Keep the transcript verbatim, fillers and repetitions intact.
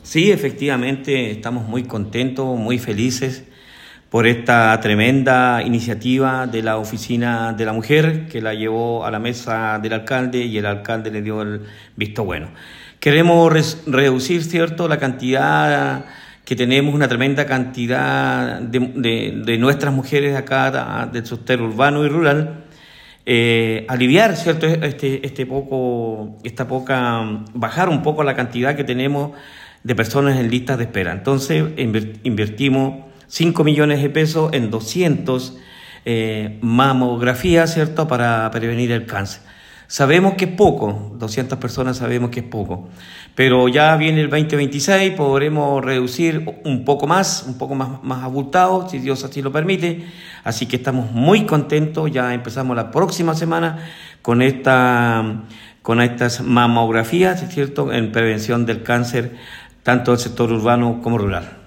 Sí, efectivamente, estamos muy contentos, muy felices por esta tremenda iniciativa de la Oficina de la Mujer que la llevó a la mesa del alcalde y el alcalde le dio el visto bueno. Queremos res- reducir, ¿cierto?, la cantidad que tenemos, una tremenda cantidad de, de, de nuestras mujeres acá del sector urbano y rural. Eh, aliviar, ¿cierto?, este, este poco, esta poca, bajar un poco la cantidad que tenemos de personas en listas de espera. Entonces, inver- invertimos cinco millones de pesos en doscientas eh, mamografías, ¿cierto?, para prevenir el cáncer. Sabemos que es poco, doscientas personas sabemos que es poco, pero ya viene el veinte veintiséis, podremos reducir un poco más, un poco más, más abultado, si Dios así lo permite. Así que estamos muy contentos, ya empezamos la próxima semana con esta, con estas mamografías, ¿cierto?, en prevención del cáncer, tanto del sector urbano como rural.